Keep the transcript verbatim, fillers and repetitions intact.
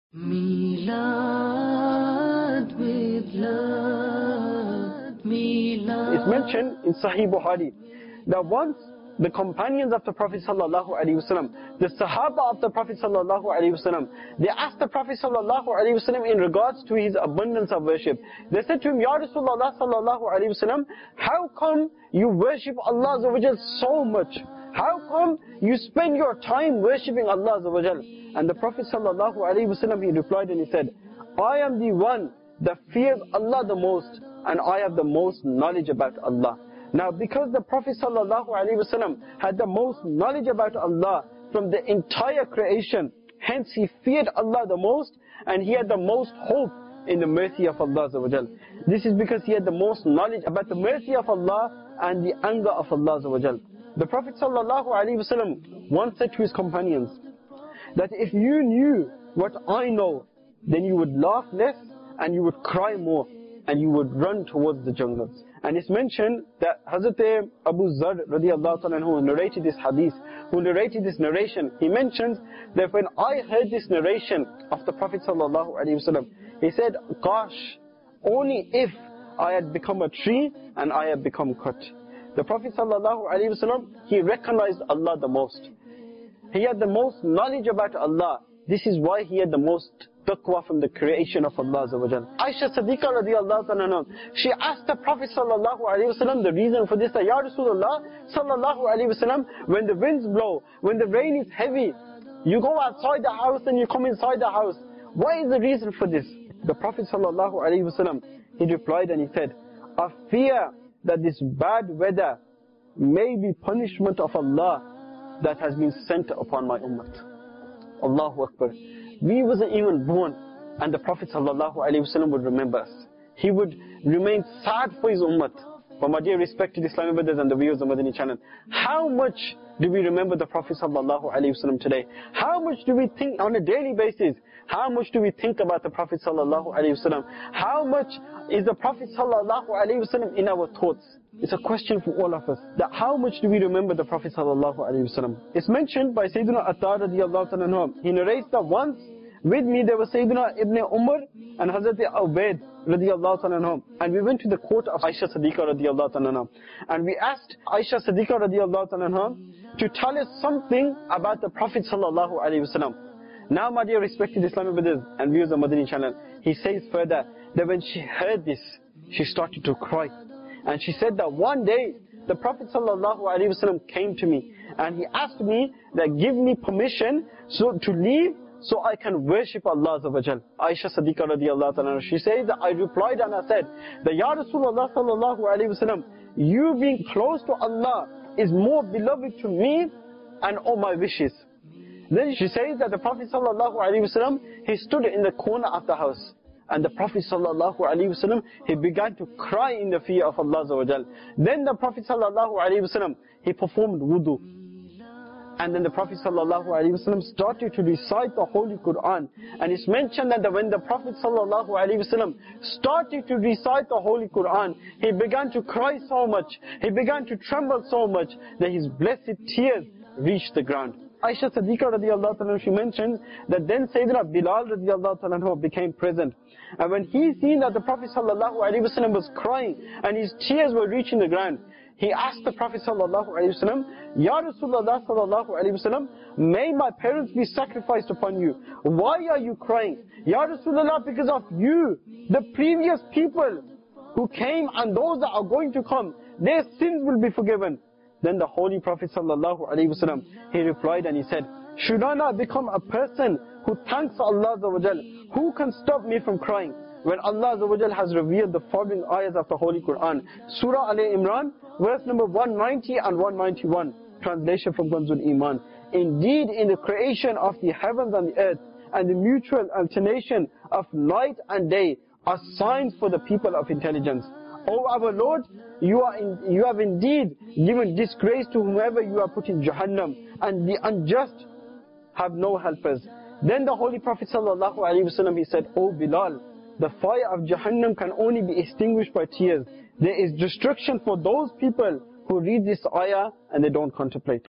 Milad with love, Milad. It's mentioned in Sahih Bukhari that once the companions of the Prophet sallallahu alaihi wasallam, the Sahaba of the Prophet sallallahu alaihi wasallam, they asked the Prophet sallallahu alaihi wasallam in regards to his abundance of worship. They said to him, Ya Rasulullah sallallahu alaihi wasallam, how come you worship Allah Azza wa Jal so much? How come you spend your time worshipping Allah Azza wa Jal? And the Prophet sallallahu alaihi wasallam, he replied and he said, I am the one that fears Allah the most, and I have the most knowledge about Allah. Now, because the Prophet sallallahu alaihi wasallam had the most knowledge about Allah from the entire creation, hence he feared Allah the most, and he had the most hope in the mercy of Allah Azza wa Jal. This is because he had the most knowledge about the mercy of Allah and the anger of Allah Azza wa Jal. The Prophet sallallahu alaihi wasallam once said to his companions that if you knew what I know, then you would laugh less and you would cry more and you would run towards the jungles. And it's mentioned that Hazrat Abu Zar radiallahu ta'ala who narrated this hadith, who narrated this narration, he mentions that when I heard this narration of the Prophet sallallahu alaihi wasallam, he said, gosh, only if I had become a tree and I had become cut. The Prophet sallallahu alaihi wasallam, he recognized Allah the most. He had the most knowledge about Allah. This is why he had the most taqwa from the creation of Allah Azza wa Jal. Aisha Siddiqa radiallahu ta'ala, she asked the Prophet sallallahu alaihi wasallam the reason for this. Ya Rasulullah sallallahu alaihi wasallam, when the winds blow, when the rain is heavy, you go outside the house and you come inside the house. What is the reason for this? The Prophet sallallahu alaihi wasallam, he replied and he said, I fear that this bad weather may be punishment of Allah that has been sent upon my ummah. Allahu Akbar. We wasn't even born, and the Prophet sallallahu alaihi wasallam would remember us. He would remain sad for his ummah. But my dear respected Islamic brothers and the viewers of the Madani channel, how much do we remember the Prophet sallallahu alaihi wasallam today? How much do we think on a daily basis? How much do we think about the Prophet sallallahu alaihi wasallam? How much is the Prophet sallallahu alaihi wasallam in our thoughts? It's a question for all of us. That how much do we remember the Prophet sallallahu alaihi wasallam? It's mentioned by Sayyidina Attar radiallahu ta'ala. He narrates that once with me there was Sayyidina Ibn Umar and Hazrat Ubaid radiallahu ta'ala. And we went to the court of Aisha Siddiqa radiallahu ta'ala. And we asked Aisha Siddiqa radiallahu ta'ala to tell us something about the Prophet sallallahu alaihi wasallam. Now, my dear respected Islamic brothers and viewers of Madani channel, he says further that when she heard this, she started to cry. And she said that one day, the Prophet sallallahu alaihi wasallam came to me and he asked me that give me permission so to leave so I can worship Allah Azza wa Jal. Aisha Siddiqa radiallahu ta'ala, she says that I replied and I said that Ya Rasulullah sallallahu alaihi wasallam, you being close to Allah is more beloved to me and all my wishes. Then she says that the Prophet sallallahu alaihi wasallam, he stood in the corner of the house. And the Prophet sallallahu alaihi wasallam, he began to cry in the fear of Allah Azza wa Jal. Then the Prophet sallallahu alaihi wasallam, he performed wudu. And then the Prophet sallallahu alaihi wasallam started to recite the Holy Quran. And it's mentioned that when the Prophet sallallahu alaihi wasallam started to recite the Holy Quran, he began to cry so much, he began to tremble so much that his blessed tears reached the ground. Aisha Siddiqa radiallahu ta'ala, she mentions that then Sayyidina Bilal radiallahu ta'ala became present. And when he seen that the Prophet sallallahu alaihi wasallam was crying and his tears were reaching the ground, he asked the Prophet sallallahu alaihi wasallam, Ya Rasulullah sallallahu alaihi wasallam, may my parents be sacrificed upon you. Why are you crying? Ya Rasulullah, because of you, the previous people who came and those that are going to come, their sins will be forgiven. Then the Holy Prophet sallallahu alaihi wasallam, he replied and he said, should I not become a person who thanks Allah Azza wa Jal? Who can stop me from crying? When Allah Azza wa Jal has revealed the following ayahs of the Holy Quran. Surah Al-Imran, verse number one ninety and one ninety-one. Translation from Kanzul Iman. Indeed, in the creation of the heavens and the earth, and the mutual alternation of night and day, are signs for the people of intelligence. O our Lord, you are in, you have indeed given disgrace to whomever you have put in Jahannam, and the unjust have no helpers. Then the Holy Prophet sallallahu alaihi wasallam, he said, O Bilal, the fire of Jahannam can only be extinguished by tears. There is destruction for those people who read this ayah and they don't contemplate.